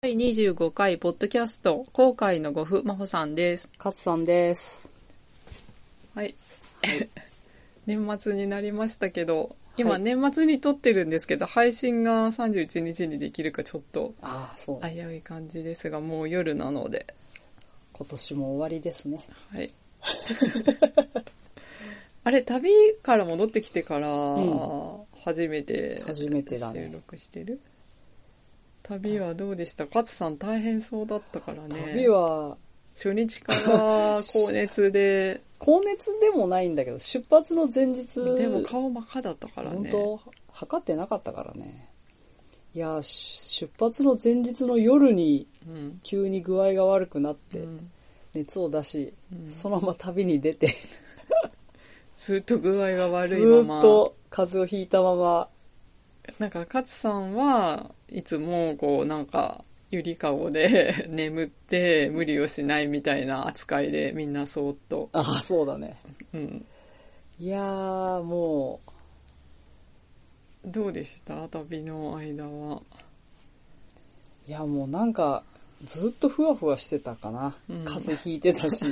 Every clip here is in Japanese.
第25回ポッドキャスト後悔のご夫真帆さんです。 勝さんです。 はい、年末になりましたけど、今年末に撮ってるんですけど、配信が31日にできるかちょっと危うい感じですが、もう夜なので今年も終わりですね。 はいあれ、旅から戻ってきてから初めてだね、 収録してる。旅はどうでした？勝さん大変そうだったからね。 旅は初日から高熱で高熱でもないんだけど、出発の前日でも顔真っ赤だったからね。 本当測ってなかったからね。いや、出発の前日の夜に急に具合が悪くなって、熱を出し、そのまま旅に出てずっと具合が悪いまま、 ずっと風邪をひいたまま。 なんか勝さんはいつもこうなんかゆりかごで眠って無理をしないみたいな扱いでみんなそーっと。 ああ、そうだね。いやー、もうどうでした旅の間は。 いや、もうなんかずっとふわふわしてたかな。風邪ひいてたし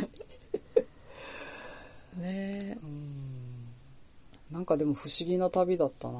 ねえ。 なんかでも不思議な旅だったな。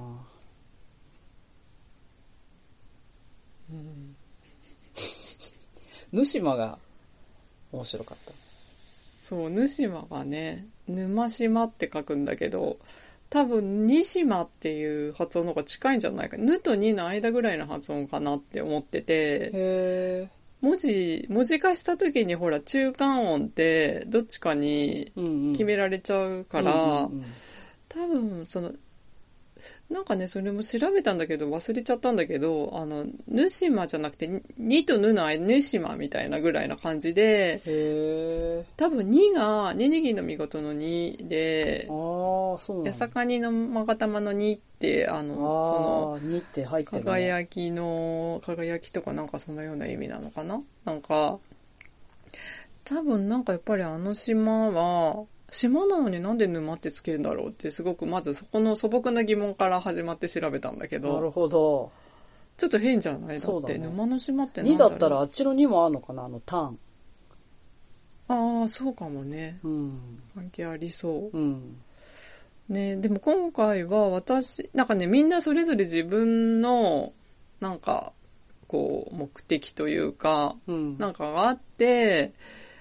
ヌシマが面白かった。 そう、ヌシマがね、沼島って書くんだけど、多分ニシマっていう発音の方が近いんじゃないか。ヌとニの間ぐらいの発音かなって思ってて、 へー。 文字化した時にほら中間音ってどっちかに決められちゃうから、多分そのなんかね、それも調べたんだけど忘れちゃったんだけど、ヌシマじゃなくてニとヌの間、ヌシマみたいなぐらいな感じで、 へー。 多分ニがニニギの見事のニで、 そうなんだ。 八坂ニの勾玉のニってそのニって入ってるね。 輝きとかなんかそんなような意味なのかな。なんか多分なんかやっぱりあの島は島なのになんで沼ってつけるんだろうってすごくまずそこの素朴な疑問から始まって調べたんだけど。 なるほど。 ちょっと変じゃない？だって、沼の島ってなんだろう。2だったらあっちの2もあるのかな、ターン。 ああ、そうかもね。関係ありそう。ね、でも今回はなんかね、みんなそれぞれ自分のなんかこう目的というか、なんかがあって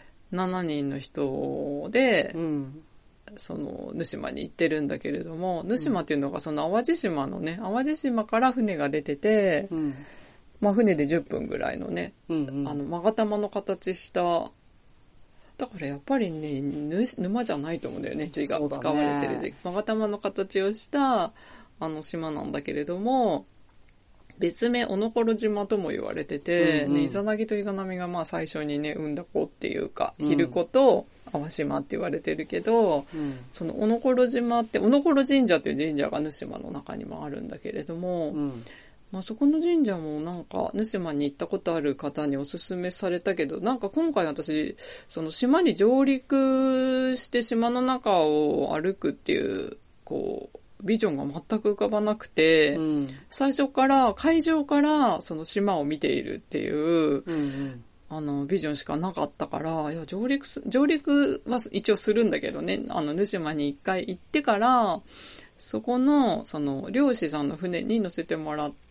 7人の人で、そのヌシマに行ってるんだけれども、ヌシマっていうのがその淡路島のね、淡路島から船が出てて、まあ船で10分ぐらいのね、勾玉の形した、だからやっぱりね、沼じゃないと思うんだよね、字が使われてる字。勾玉の形をした島なんだけれども、別名おのころ島とも言われてて、イザナギとイザナミがまあ最初にね、産んだ子っていうか、ヒルコと淡島って言われてるけど、そのおのころ島って、おのころ神社っていう神社がヌシマの中にもあるんだけれども、まあそこの神社もなんか、ヌシマに行ったことある方におすすめされたけど、なんか今回私、その島に上陸して島の中を歩くっていう、こう、ビジョンが全く浮かばなくて、最初から海上からその島を見ているっていう、ビジョンしかなかったから、いや上陸は一応するんだけどね、ヌシマに一回行ってからそこのその漁師さんの船に乗せてもらって、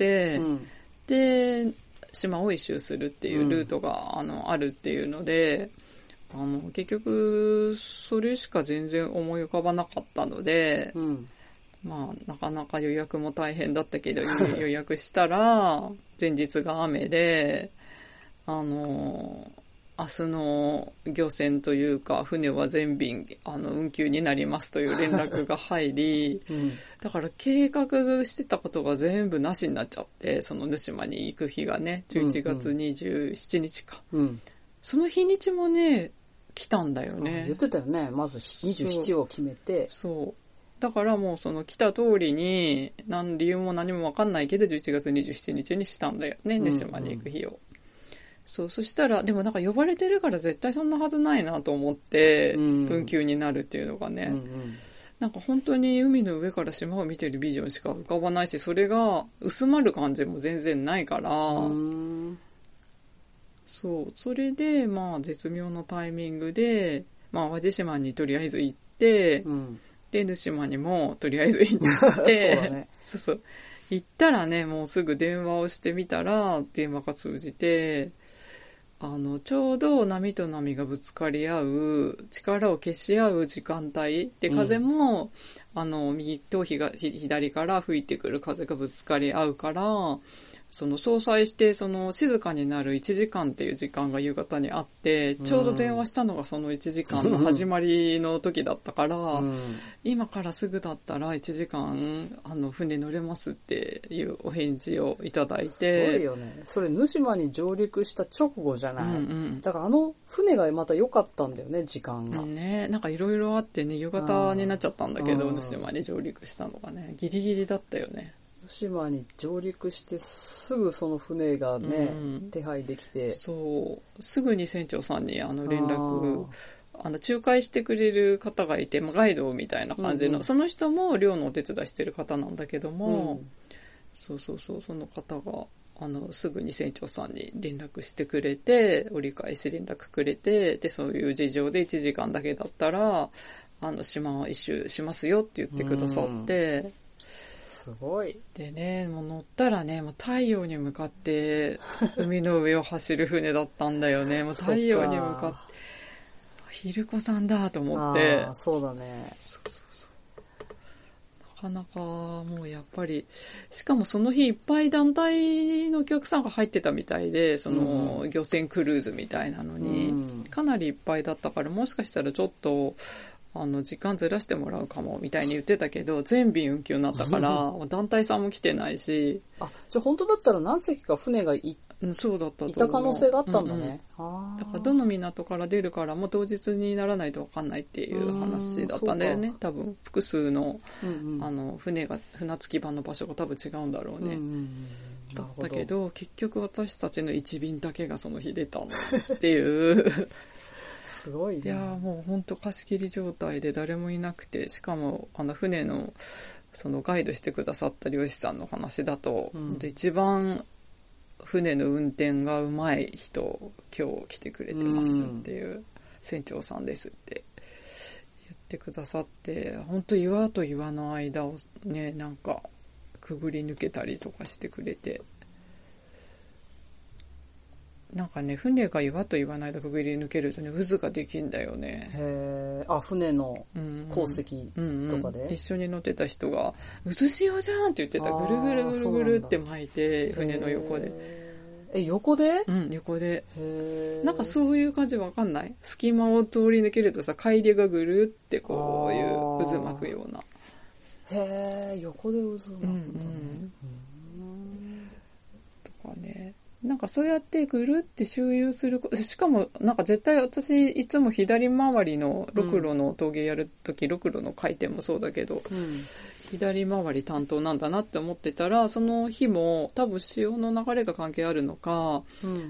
で島を一周するっていうルートが、あるっていうので。結局それしか全然思い浮かばなかったので、まあなかなか予約も大変だったけど予約したら前日が雨で明日の漁船というか船は全便運休になりますという連絡が入り、だから計画してたことが全部なしになっちゃって、そのヌシマに行く日がね11月27日か、その日にちもね来たんだよね。 言ってたよね。まず27を決めて、 そうだからもうその来た通りに理由も何も分かんないけど11月27日にしたんだよね、ヌシマに行く日を。そしたらでもなんか呼ばれてるから絶対そんなはずないなと思って、運休になるっていうのがね、なんか本当に海の上から島を見てるビジョンしか浮かばないし、それが薄まる感じも全然ないから、 そう。それで、まあ、絶妙なタイミングで、まあ、淡路島にとりあえず行って、で、沼島にもとりあえず行って、そうだね。そうそう。行ったらね、もうすぐ電話をしてみたら、電話が通じて、ちょうど波と波がぶつかり合う、力を消し合う時間帯で、風も、右と左から吹いてくる風がぶつかり合うから、相殺して、静かになる1時間っていう時間が夕方にあって、ちょうど電話したのがその1時間の始まりの時だったから、今からすぐだったら1時間、船乗れますっていうお返事をいただいて。 すごいよね。それ、沼島に上陸した直後じゃない、だから船がまた良かったんだよね、時間が。 ね、なんかいろいろあってね、夕方になっちゃったんだけど、沼島に上陸したのがね、ギリギリだったよね。 島に上陸してすぐその船がね、手配できて。 そう。すぐに船長さんに連絡、仲介してくれる方がいて、ガイドみたいな感じの、その人も漁のお手伝いしてる方なんだけども、その方が、すぐに船長さんに連絡してくれて、折り返し連絡くれて、で、そういう事情で1時間だけだったら、島を一周しますよって言ってくださって、 すごい。 でね、もう乗ったらね、もう太陽に向かって海の上を走る船だったんだよね。もう太陽に向かって、ひるこさんだと思って。 そうだね。 なかなかもうやっぱり、しかもその日いっぱい団体のお客さんが入ってたみたいで、漁船クルーズみたいなのに、かなりいっぱいだったから、もしかしたらちょっと、時間ずらしてもらうかも、みたいに言ってたけど、全便運休になったから、団体さんも来てないし。 じゃあ本当だったら何隻か船がそうだったと思う。 いた可能性があったんだね。 だからどの港から出るからもう当日にならないと分かんないっていう話だったんだよね。多分、複数の、船着き場の場所が多分違うんだろうね。だったけど、結局私たちの1便だけがその日出たのっていう。 すごいね。 いやもうほんと貸し切り状態で誰もいなくて、しかも船のガイドしてくださった漁師さんの話だと、一番船の運転がうまい人今日来てくれてますっていう、船長さんですって言ってくださって、ほんと岩と岩の間をね、なんかくぐり抜けたりとかしてくれて、なんかね、船が岩と岩の間くぐり抜けるとね、渦ができんだよね。 船の鉱石とかで、 一緒に乗ってた人が、渦潮じゃんって言ってた。ぐるぐるぐるぐるって巻いて、船の横で。 横で？ 横で。なんかそういう感じわかんない？隙間を通り抜けるとさ、海流がぐるってこういう渦巻くような。 横で渦巻くんだね。 とかね。なんかそうやってぐるって周遊する、しかもなんか絶対私いつも左回りのロクロの陶芸やるとき、ロクロの回転もそうだけど、左回り担当なんだなって思ってたら、その日も多分潮の流れが関係あるのか、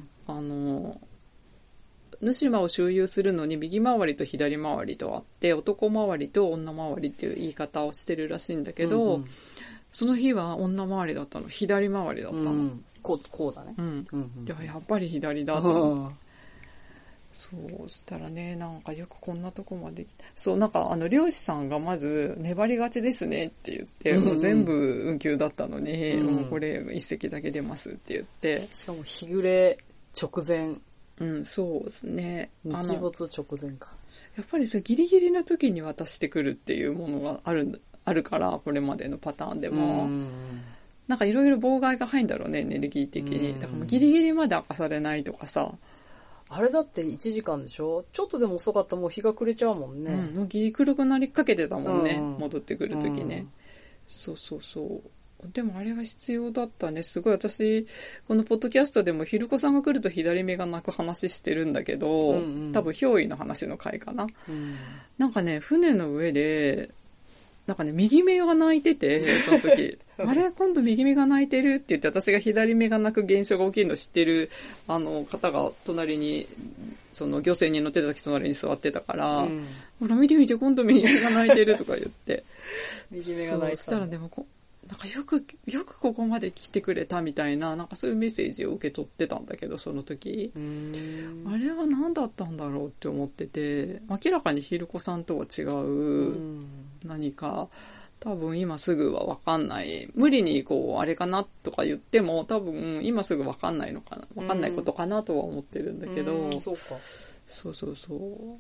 沼島を周遊するのに右回りと左回りとあって、男回りと女回りっていう言い方をしてるらしいんだけど、その日は女回りだったの。左回りだったの。 こうだね。 やっぱり左だと。そうしたらね、なんかよくこんなとこまで来た。そう、なんか漁師さんがまず粘りがちですねって言って、もう全部運休だったのに、もうこれ一隻だけ出ますって言って。 しかも日暮れ直前。 そうですね。 日没直前か。 やっぱりギリギリの時に渡してくるっていうものがあるから、これまでのパターンでも。なんかいろいろ妨害が入るんだろうね、エネルギー的に。だからもうギリギリまで明かされないとかさ。 あれだって1時間でしょ？ちょっとでも遅かったらもう日が暮れちゃうもんね。 もうギリ黒くなりかけてたもんね、戻ってくる時ね。そう。でもあれは必要だったね。すごい私、このポッドキャストでもひるこさんが来ると左目が泣く話してるんだけど、多分憑依の話の回かな。なんかね、船の上で、なんかね、右目が泣いてて、その時。あれ今度右目が泣いてるって言って、私が左目が泣く現象が起きるの知ってる、方が隣に、漁船に乗ってた時隣に座ってたから、ほら見て見て、今度右目が泣いてるとか言って。 右目が泣いてた。 そしたらでも、 なんかよくここまで来てくれたみたいな、なんかそういうメッセージを受け取ってたんだけど、その時。あれは何だったんだろうって思ってて、明らかにひるこさんとは違う何か、多分今すぐはわかんない。無理にこう、あれかなとか言っても、多分今すぐわかんないのかな。わかんないことかなとは思ってるんだけど。 そうか。 そうそうそう。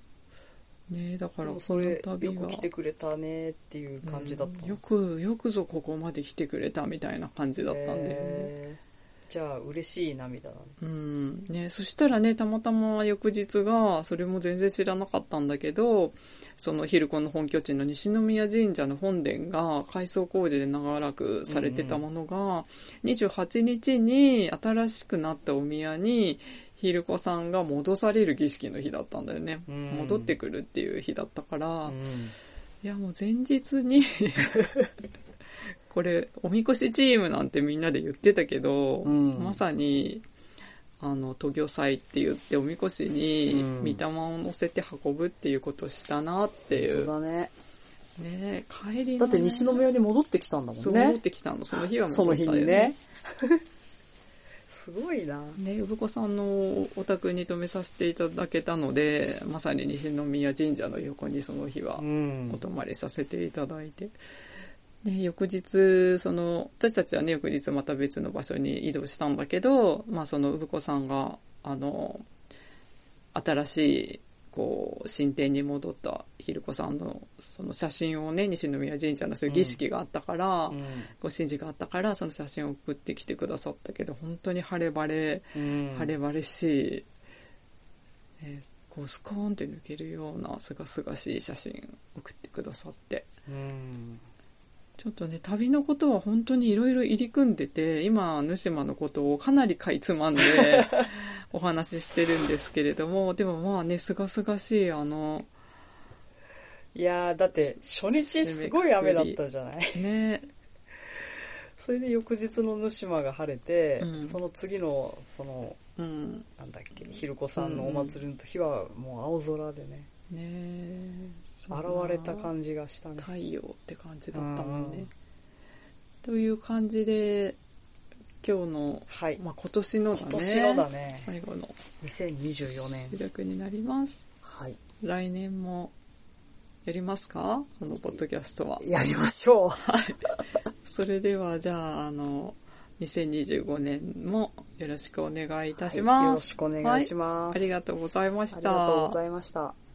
ね、だからそれよく来てくれたねっていう感じだった、 よくぞここまで来てくれたみたいな感じだったんだよね。 じゃあ嬉しい涙だね。 ね、そしたらね、たまたま翌日が、それも全然知らなかったんだけど、そのヒルコの本拠地の西宮神社の本殿が改装工事で長らくされてたものが、28日に新しくなったお宮に、ひるこさんが戻される儀式の日だったんだよね。戻ってくるっていう日だったから、いやもう前日にこれおみこしチームなんてみんなで言ってたけど、まさに渡御祭って言っておみこしに御霊を乗せて運ぶっていうことをしたなっていう。 本当だね。 ね、帰りの、ね、 だって西宮に戻ってきたんだもんね。 そう戻ってきたの。その日は戻ったよね。その日にね。すごいな。 ね、産子さんのお宅に泊めさせていただけたので、まさに西宮神社の横にその日はお泊まりさせていただいて。ね、翌日、私たちはね、翌日また別の場所に移動したんだけど、まあその産子さんが、新しい、こう、新店に戻ったひるこさんの、その写真をね、西宮神社のそういう儀式があったから、ご神事があったから、その写真を送ってきてくださったけど、本当に晴れ晴れしい、こうスコーンって抜けるようなすがすがしい写真送ってくださって。ちょっとね、旅のことは本当にいろいろ入り組んでて、今、ヌシマのことをかなりかいつまんでお話ししてるんですけれども、でもまあね、すがすがしい、いやー、だって初日すごい雨だったじゃないね。 それで翌日のヌシマが晴れて、その次の、なんだっけ、ひるこさんのお祭りの日はもう青空でね。現れた感じがしたね。 太陽って感じだったもんね。という感じで、今日の、 はい、 まあ今年のだね。 今年のだね。 最後の。 2024年。 収録になります。 はい。 来年もやりますか？このポッドキャストは。 やりましょう。 はい。それでは、じゃあ、2025年もよろしくお願いいたします。 はい、よろしくお願いします、 はい。ありがとうございました。 ありがとうございました。